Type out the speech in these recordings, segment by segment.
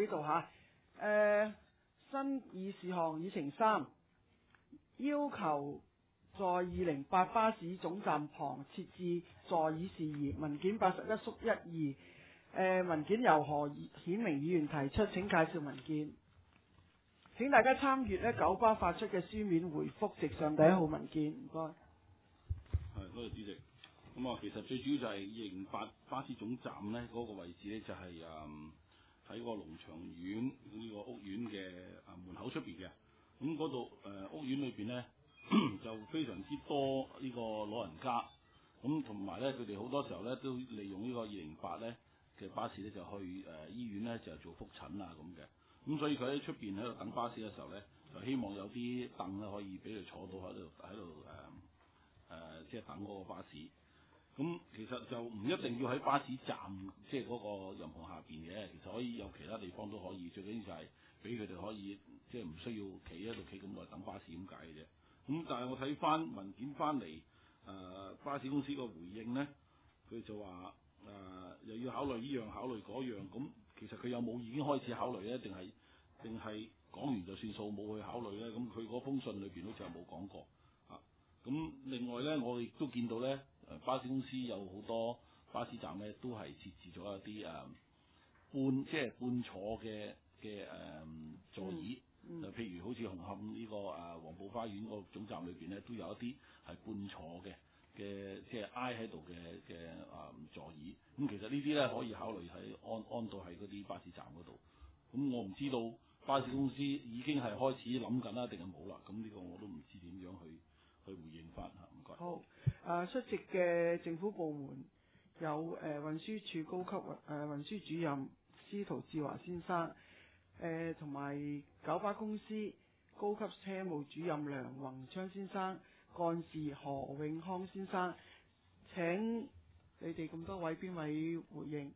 呢度嚇。新議事項議程3，要求在208巴士總站旁設置座椅事宜，文件81/12。文件由何顯明議員提出，請介紹文件。請大家參閱九巴發出嘅書面回覆，直上第1號文件。唔該。 係，多謝主席。咁其實最主要就係208巴士總站呢嗰個位置呢，就係喺個龍翔苑呢個屋苑嘅門口出邊嘅。咁嗰度屋苑裏邊呢，就非常之多呢個老人家。咁同埋呢，佢哋好多時候呢都利用呢個208呢嘅巴士呢，就去醫院呢，就做覆診啊咁嘅。咁所以佢喺出邊喺度等巴士嘅時候呢，就希望有啲凳咧可以俾佢坐到喺度即係等嗰個巴士。咁其實就唔一定要喺巴士站即係嗰個人行下邊嘅，其實可以有其他地方都可以。最緊要就係俾佢哋可以即係唔需要企喺度企咁耐等巴士咁解嘅啫。咁但係我睇翻文件翻嚟，巴士公司個回應呢，佢就話又要考慮呢樣考慮嗰樣。咁其實佢有冇已經開始考慮呢？定係講完就算數冇去考慮呢？咁佢嗰封信裏邊好似係冇講過。咁另外呢，我亦都見到呢，巴士公司有好多巴士站呢都係設置咗一啲半坐嘅座椅。就譬如好似紅磡呢個黃埔花園個總站裏邊呢，都有一啲係半坐嘅即係挨喺度嘅座椅。咁其實呢啲呢，可以考慮喺安到喺嗰啲巴士站嗰度。咁我唔知道巴士公司已經係開始諗緊啦，定係冇啦？咁呢個我都唔知點樣去回應翻嚇，唔該。 好，出席嘅政府部門有運輸署高級運輸主任司徒志華先生，同埋九巴公司高級車務主任梁宏昌先生、幹事何永康先生。請你哋咁多位邊位回應？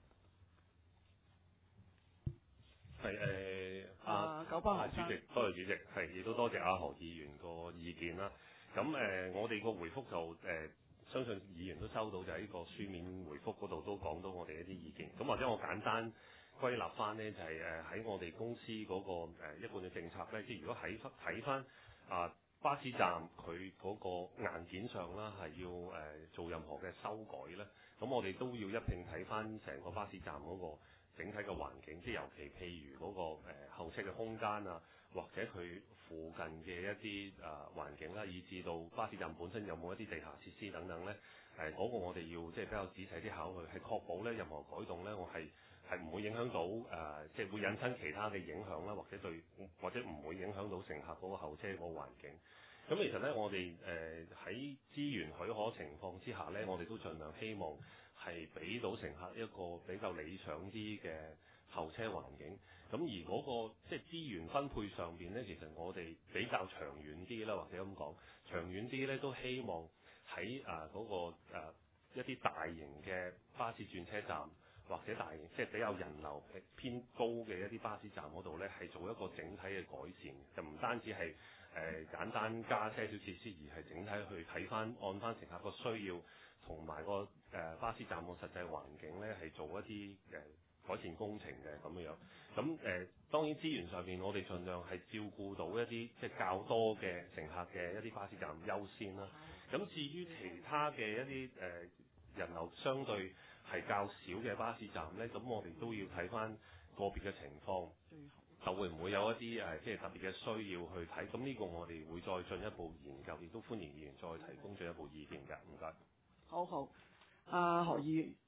係九巴何生。 主席，多謝主席，係亦都多謝何議員個意見啦。咁我哋個回覆就相信議員都收到，就喺呢個書面回覆嗰度都講到我哋一啲意見。咁或者我簡單歸納翻呢，就係喺我哋公司嗰個一貫嘅政策呢，即係如果睇翻巴士站佢嗰個硬件上啦，係要做任何嘅修改呢，咁我哋都要一併睇翻成個巴士站嗰個整體嘅環境，即係尤其譬如嗰個候車嘅空間啊，或者佢附近嘅一啲環境啦，以至到巴士站本身有冇一啲地下設施等等呢，嗰個我哋要即係比較仔細啲考慮，係確保呢任何改動呢，我係唔會影響到即係會引申其他嘅影響啦，或者唔會影響到乘客嗰個候車嗰個環境。咁其實呢，我哋喺資源許可情況之下呢，我哋都盡量希望係俾到乘客一個比較理想啲嘅候車環境。咁而嗰個即係資源分配上邊呢，其實我哋比較長遠啲啦，或者咁講，長遠啲呢，都希望喺嗰個一啲大型嘅巴士轉車站，或者大型即係比較人流偏高嘅一啲巴士站嗰度呢，係做一個整體嘅改善，就唔單止係簡單加些少設施，而係整體去睇翻按翻乘客個需要同埋個巴士站個實際環境呢，係做一啲改善工程嘅咁樣。咁當然資源上面我哋盡量係照顧到一啲即係較多嘅乘客嘅一啲巴士站優先啦。咁至於其他嘅一啲人流相對係較少嘅巴士站呢，咁我哋都要睇翻個別嘅情況，就會唔會有一啲即係特別嘅需要去睇。咁呢個我哋會再進一步研究，亦都歡迎議員再提供進一步意見㗎。唔該。 好，何議員。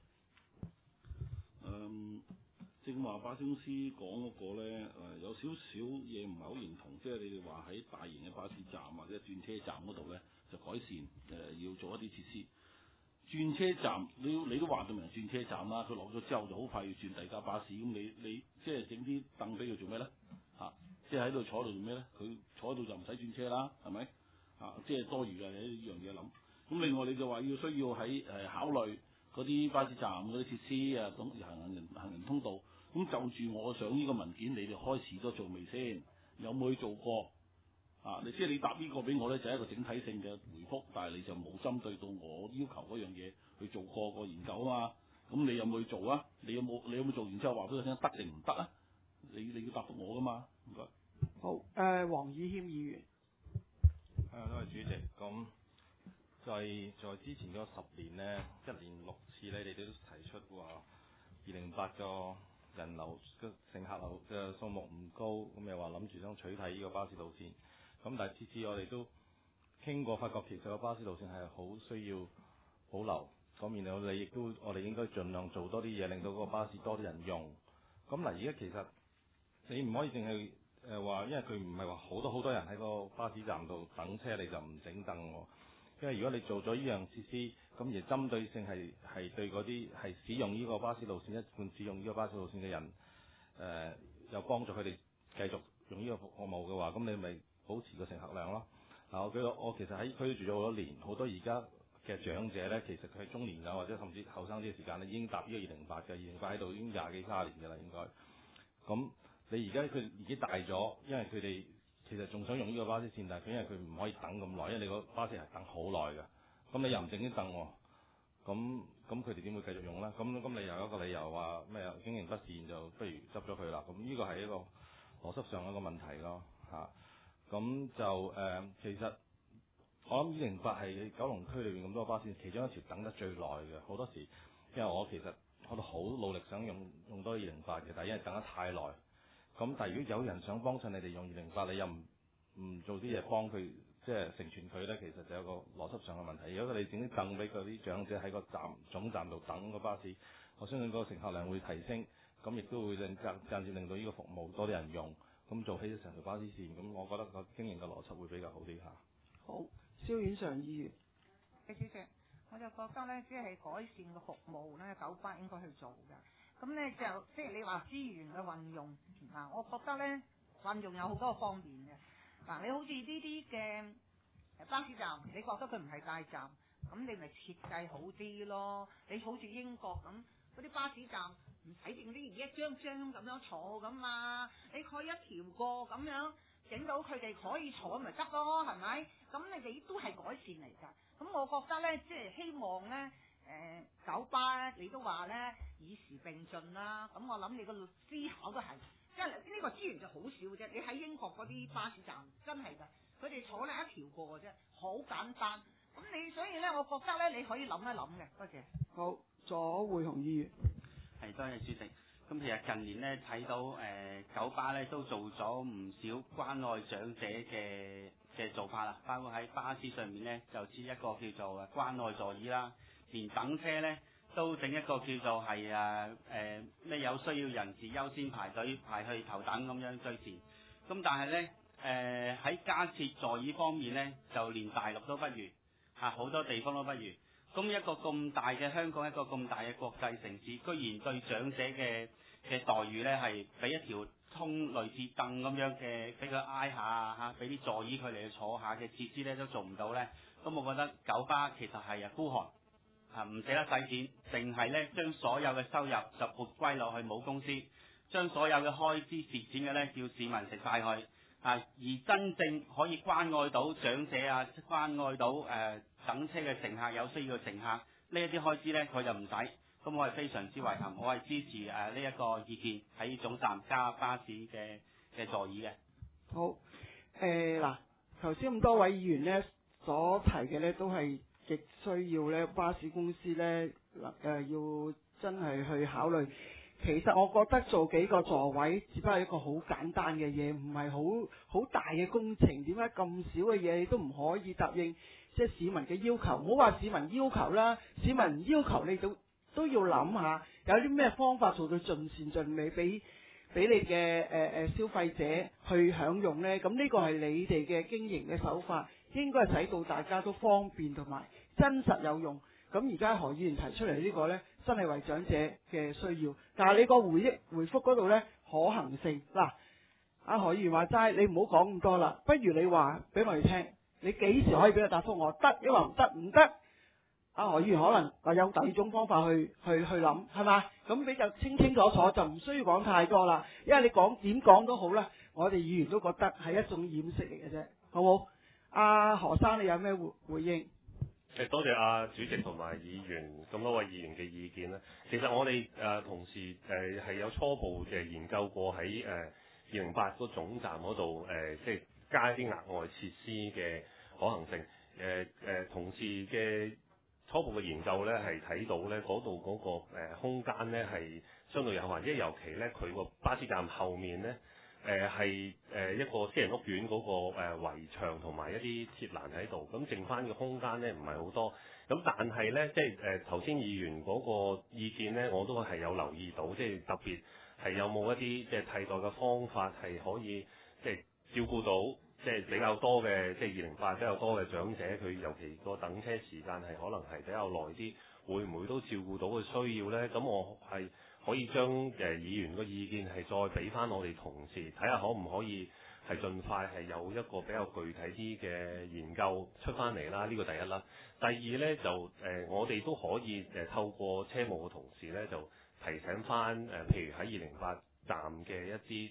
正話巴士公司講嗰個呢，有少少嘢唔係好認同，即係你哋話喺大型嘅巴士站或者轉車站嗰度呢，就改善要做一啲設施。轉車站你都話到明轉車站啦，佢落咗之後就好快要轉第二架巴士，咁你即係整啲凳俾佢做咩呢？即係喺度坐度做咩呢？佢坐喺度就唔使轉車啦，係咪？即係多餘嘅呢樣嘢諗。咁另外你就話需要喺考慮嗰啲巴士站嗰啲設施啊，行人通道。咁就住我上呢個文件，你哋開始咗做未先？有冇去做過？即係你答呢個俾我呢，就係一個整體性嘅回覆，但係你就冇針對到我要求嗰樣嘢去做過個研究啊咁你有冇去做啊？你有冇做完之後話俾佢聽得定唔得啊？你要答覆我噶嘛？唔該。 好，黃以謙議員。 多謝主席。咁在之前嗰10年呢，1年6次呢，你哋都提出話208個人流嘅乘客流嘅數目唔高，咁又話諗住想取締呢個巴士路線。咁但係次次我哋都傾過，發覺其實個巴士路線係好需要保留。咁然後我哋應該盡量做多啲嘢，令到個巴士多啲人用。咁嗱，而家其實你唔可以淨係話，因為佢唔係話好多人喺個巴士站度等車，你就唔整凳喎。因為如果你做咗呢樣設施，咁而針對性係對嗰啲係使用呢個巴士路線、一貫使用呢個巴士路線嘅人，有幫助佢哋繼續用呢個服務嘅話，咁你咪保持個乘客量咯。嗱，我其實喺區住咗好多年，好多而家嘅長者咧，其實佢係中年啊，或者甚至後生啲嘅時間咧，已經搭呢個208嘅208喺度已經20幾30年嘅啦，應該。咁你而家佢年紀大咗，因為佢哋其實仲想用呢個巴士線，但係因為佢唔可以等咁耐，因為你個巴士係等好耐嘅。咁你又唔整啲凳喎，咁佢哋點會繼續用咧？咁你又有一個理由話咩經營不善，就不如執咗佢啦。咁呢個係一個邏輯上一個問題咯，嚇。咁就其實我諗208係九龍區裏邊咁多巴士，其中一條等得最耐嘅。好多時因為我都好努力想用多208嘅，但係因為等得太耐。咁但係如果有人想幫襯你哋用208，你又唔做啲嘢幫佢，即係成全佢咧，其實就有個邏輯上嘅問題。如果佢哋整啲凳俾嗰啲長者喺個總站度等個巴士，我相信嗰個乘客量會提升，咁亦都會間接令到呢個服務多啲人用，咁做起咗成條巴士線，咁我覺得個經營嘅邏輯會比較好啲嚇。 好，蕭婉常議員。 主席，我就覺得咧，即係改善個服務咧，九巴應該去做嘅。咁咧就即係你話資源嘅運用嗱，我覺得咧運用有好多方面嘅嗱，你好似呢啲嘅巴士站，你覺得佢唔係大站，咁你咪設計好啲咯。你好似英國咁嗰啲巴士站唔使定啲一張張咁樣坐咁嘛，你可以一條過咁樣整到佢哋可以坐咪得咯，係咪？咁你哋都係改善嚟㗎。咁我覺得咧，即係希望咧。九巴你都話咧與時並進啦，咁我諗你個思考都係，因為呢個資源就好少嘅啫。你喺英國嗰啲巴士站真係㗎，佢哋坐咧一條過嘅啫，好簡單。咁你所以咧，我覺得咧你可以諗一諗嘅。多謝。 好，左會雄議員。 係，多謝主席。咁其實近年咧睇到九巴咧都做咗唔少關愛長者嘅做法啦，包括喺巴士上面咧就設一個叫做關愛座椅啦。連等車咧都整一個叫做係咩有需要人士優先排隊排去頭等咁樣最前。咁但係咧喺加設座椅方面咧，就連大陸都不如好多地方都不如。咁一個咁大嘅香港，一個咁大嘅國際城市，居然對長者嘅待遇咧係俾一條通類似凳咁樣嘅，俾佢挨下嚇，俾啲座椅佢嚟坐下嘅設施咧都做唔到咧。咁我覺得九巴其實係孤寒。唔捨得使錢，淨係咧將所有嘅收入就撥歸落去母公司，將所有嘅開支蝕錢嘅咧叫市民食晒佢。而真正可以關愛到長者啊，關愛到等車嘅乘客有需要嘅乘客，呢一啲開支咧佢就唔使。咁我係非常之遺憾，我係支持呢一個意見喺總站加巴士嘅座椅嘅。 好，嗱，頭先咁多位議員咧所提嘅咧都係。極需要咧，巴士公司咧要真係去考慮。其實我覺得做幾個座位，只不過係一個好簡單嘅嘢，唔係好大嘅工程。點解咁少嘅嘢你都唔可以答應？即係市民嘅要求，唔好話市民要求啦，市民要求你都要諗下，有啲咩方法做到盡善盡美，俾你嘅消費者去享用呢？咁呢個係你哋嘅經營嘅手法。應該係使到大家都方便同埋真實有用。咁而家何議員提出嚟呢個呢，真係為長者嘅需要。但係你個回覆嗰度呢，可行性嗱，阿何議員話齋，你唔好講咁多啦，不如你話俾我哋聽，你幾時可以俾佢答覆我？得，因為唔得唔得。阿何議員可能話有第二種方法去諗，係嘛？咁比較清清楚楚，就唔需要講太多啦。因為你講點講都好啦，我哋議員都覺得係一種掩飾嚟嘅啫，好冇？阿何生，你有咩回應？ 多謝阿主席同埋議員咁多位議員嘅意見啦。其實我哋同時係有初步嘅研究過喺208個總站嗰度即係加一啲額外設施嘅可行性。同事嘅初步嘅研究咧係睇到咧嗰度嗰個空間咧係相對有限，因為尤其咧佢個巴士站後面咧係一個私人屋苑嗰個圍牆同埋一啲鐵欄喺度，咁剩翻嘅空間咧唔係好多。咁但係咧即係頭先議員嗰個意見咧，我都係有留意到，即係特別係有冇一啲即係替代嘅方法係可以即係照顧到。即係比較多嘅，即係208比較多嘅長者，佢尤其個等車時間係可能係比較耐啲，會唔會都照顧到嘅需要呢？咁我係可以將議員個意見係再俾翻我哋同事睇下，可唔可以係盡快係有一個比較具體啲嘅研究出翻嚟啦？呢個第一啦。第二呢，就我哋都可以透過車務嘅同事呢，就提醒翻譬如喺208站嘅一啲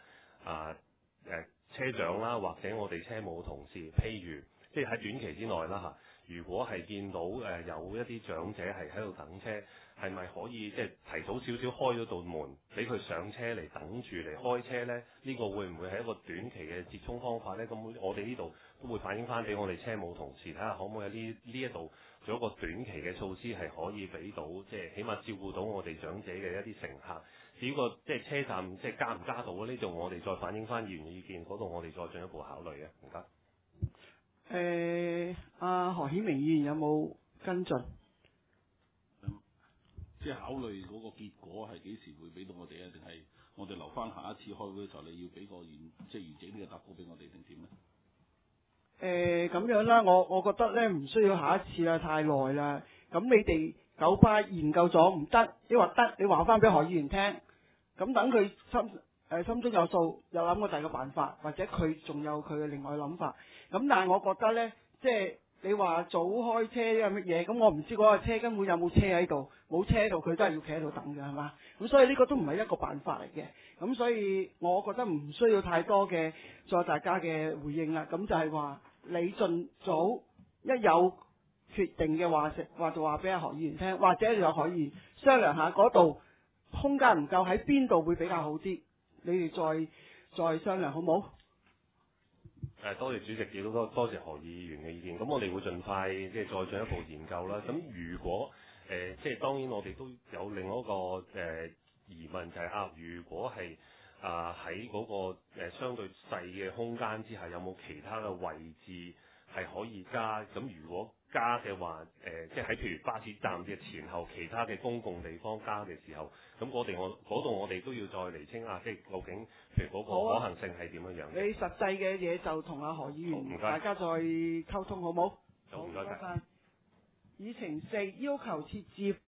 車長啦，或者我哋車務同事，譬如即係喺短期之內啦嚇，如果係見到有一啲長者係喺度等車，係咪可以即係提早少少開咗道門，俾佢上車嚟等住嚟開車呢？呢個會唔會係一個短期嘅折衷方法呢？咁我哋呢度都會反映翻俾我哋車務同事睇下，可唔可以喺呢一度做一個短期嘅措施，係可以俾到即係起碼照顧到我哋長者嘅一啲乘客。至於個即係車站即係加唔加到呢度我哋再反映翻議員嘅意見，嗰度我哋再進一步考慮嘅。唔該。 阿何顯明議員有冇跟進？ 即係考慮嗰個結果係幾時會俾到我哋啊？定係我哋留翻下一次開會嘅時候，你要俾個即係完整呢個答覆俾我哋定點咧？ 咁樣啦，我覺得咧唔需要下一次啦，太耐啦。咁你哋九巴研究咗唔得，你話得，你話翻俾何議員聽。咁等佢心中有數，有諗過第二個辦法，或者佢仲有佢嘅另外諗法。咁但係我覺得呢，即係你話早開車有乜嘢？咁我唔知嗰個車根本有冇車喺度，冇車喺度佢都係要企喺度等嘅，係嘛？咁所以呢個都唔係一個辦法嚟嘅。咁所以我覺得唔需要太多嘅再大家嘅回應啦。咁就係話你盡早一有決定嘅話就話俾阿何議員聽，或者你就可以商量下嗰度。空間唔夠喺邊度會比較好啲？你哋再商量好冇？ 多謝主席，亦都多謝何議員嘅意見。咁我哋會盡快即係再進一步研究啦。咁如果即係當然我哋都有另外一個疑問就係如果係喺嗰個相對細嘅空間之下，有冇其他嘅位置係可以加？咁如果加嘅話，即係喺譬如巴士站嘅前後其他嘅公共地方加嘅時候，咁嗰度我哋都要再釐清即係究竟譬如嗰個可行性係點樣樣？ 你實際嘅嘢就同阿何議員大家再溝通好冇？ 好，唔該晒。 議程4要求設置